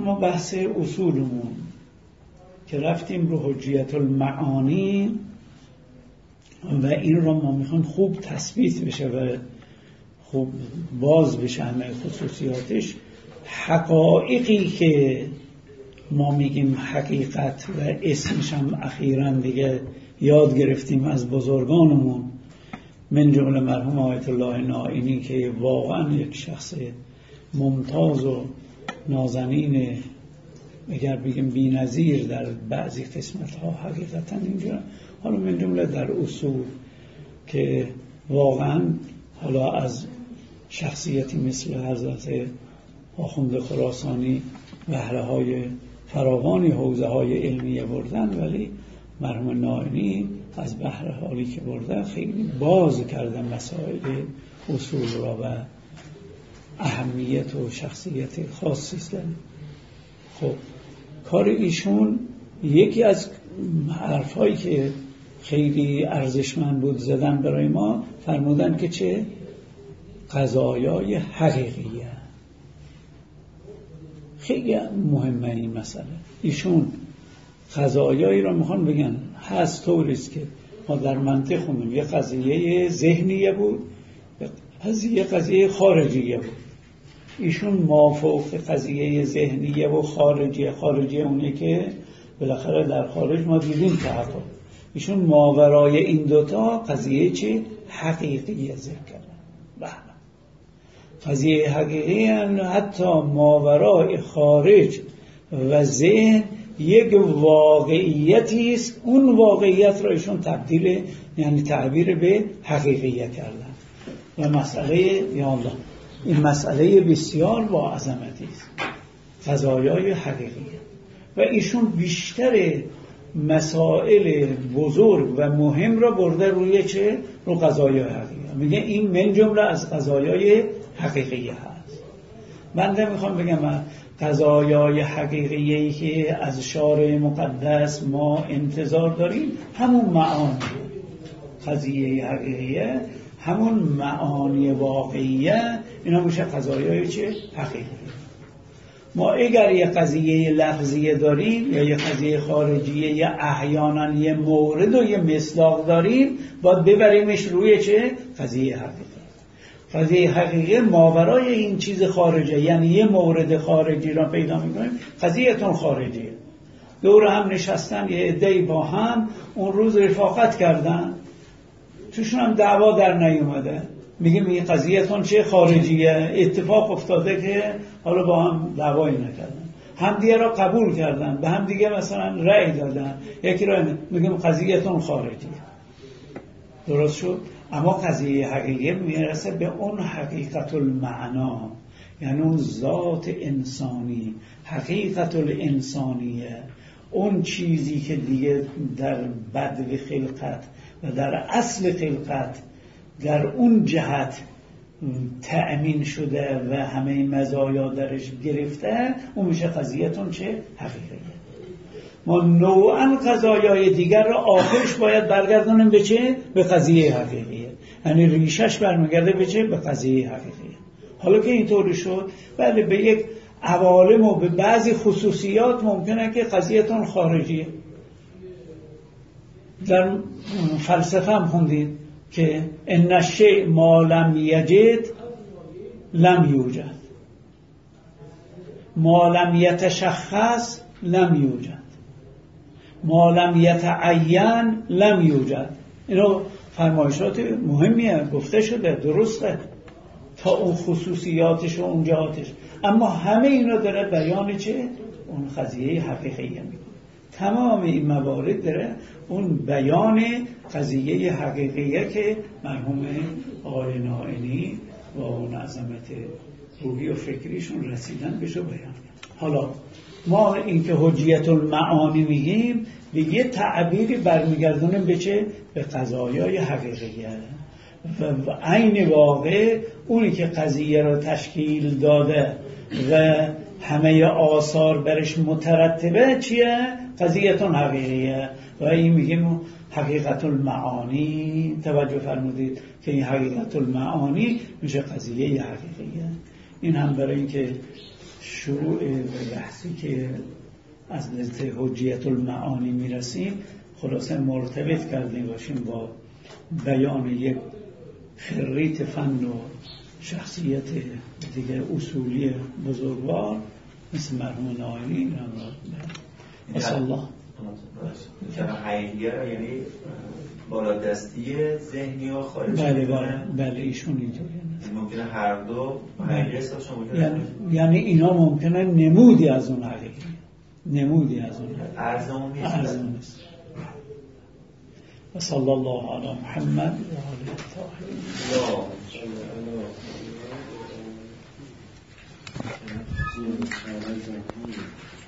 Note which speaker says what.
Speaker 1: ما بحث اصولمون که رفتیم رو حجیت المعانی و این رو ما میخوایم خوب تثبیت بشه و خوب باز بشه همه خصوصیاتش. حقایقی که ما میگیم حقیقت و اسمش هم اخیراً دیگه یاد گرفتیم از بزرگانمون، من جمله مرحوم آیت الله نائینی که واقعا یک شخص ممتاز و نازنین، اگر بگیم بی‌نظیر در بعضی قسمت‌ها حقیقتاً اینجا، حالا من جمله در اصول که واقعاً حالا از شخصیتی مثل حضرت آخوند خراسانی بهره‌های فراوانی حوزه‌های علمیه بردن، ولی مرحوم نائینی از بهره حالی که برده خیلی باز کردن مسائل اصول را و اهمیت و شخصیت خاصی دارن. خب کار ایشون یکی از حرفایی که خیلی ارزشمند بود زدن برای ما، فرمودن که چه؟ قضایای حقیقیه. خیلی مهمه این مسئله. ایشون قضایایی را میخوان بگن هست طوریست که ما در منطق خوندیم یه قضیه ذهنیه بود، یه قضیه خارجیه بود. ایشون مافوق قضیه ذهنیه و خارجیه اونه که بالاخره در خارج ما دیدیم تحقق. ایشون ماورای این دوتا قضیه چی؟ حقیقیه ذکر کردن. قضیه حقیقی هم حتی ماورای خارج و ذهن یک واقعیتی است، اون واقعیت را ایشون تبدیل یعنی تعبیر به حقیقیه کردن و مسئله یا الله این مسئله بسیار با عظمتی است، قضایای حقیقیه. و ایشون بیشتر مسائل بزرگ و مهم را برده روی چه؟ رو قضایای حقیقیه. میگه این من جمله از قضایای حقیقیه هست. بنده میخوام بگم قضایای حقیقیه‌ای که از شارع مقدس ما انتظار داریم همون معانی قضیه حقیقیه، همون معانی واقعیه، اینا میشه قضایای چه؟ حقیقیه. ما اگر یه قضیه لفظیه داریم یا یه قضیه خارجیه یا احیانا یه مورد و یه مصداق داریم، باید ببریمش روی چه؟ قضیه حقیقیه. قضیه حقیقی ماورای این چیز خارجه، یعنی یه مورد خارجی را پیدا میکنیم، قضیهتون خارجیه. دور هم نشستن یه عده‌ای با هم اون روز رفاقت کردن، توشون هم دعوا در نیومده، میگیم این قضیهتون چه؟ خارجیه. اتفاق افتاده که حالا با هم دعوایی نکردن، همدیگه را قبول کردن، به هم دیگه مثلا رأی دادن، یکی را میگیم قضیهتون خارجیه. درست شد؟ اما قضیه حقیقی میرسه به اون حقیقت المعنا، یعنی اون ذات انسانی، حقیقت الانسانیه، اون چیزی که دیگه در بدو خلقت و در اصل خلقت در اون جهت تأمین شده و همه مزایا درش گرفته، اون میشه قضیهتون چه؟ حقیقیه. ما نوعاً قضایای دیگر را آخرش باید برگردونیم به چه؟ به قضیه حقیقیه. یعنی ریشش برمیگرده به چه؟ به قضیه حقیقیه. حالا که اینطوری شد، بله به یک عوالم و به بعضی خصوصیات ممکنه که قضیهتون خارجیه. در فلسفه هم خوندید که ان الشیء ما لم یجد لم یوجد، ما لم یتشخص لم یوجد، ما لم یتعین لم یوجد. اینو فرمایشات مهمیه، گفته شده، درسته تا اون خصوصیاتش و اون جهاتش، اما همه اینا داره بیان چه؟ اون قضیه حقیقیه میکنه. تمام این موارد داره اون بیان قضیه حقیقیه که مرحوم آقای نائینی و اون عظمت روحی و فکریشون رسیدن بهشو بیان کرد. حالا ما این که حجیت المعانی میگیم به یه تعبیری برمیگردونیم به چه؟ به قضایای حقیقیه و عین واقع اونی که قضیه رو تشکیل داده و همه آثار برش مترتبه چیه؟ قضیهتون حقیقیه. و این میگیم حقیقت المعانی. توجه فرمودید که این حقیقت المعانی میشه قضیه حقیقیه. این هم برای اینکه شروع به بحثی که از نزد حجیت المعانی میرسیم خلاصه مرتبط کرده باشیم با بیان یک خریت فن و شخصیت دیگه اصولی بزرگوار مثل مرحوم نائینی اصلا الله
Speaker 2: حقیقیه را یعنی بالادستی ذهنی و خارجی.
Speaker 1: بله ایشون اینطوری
Speaker 2: ممکنه هر دو حقیقی هستش،
Speaker 1: یعنی اینا ممکنه نمودی از اون حقیقی، نمودی از اون
Speaker 2: ارزمون
Speaker 1: نیست. و صلی الله علی محمد و آله الطاهرین.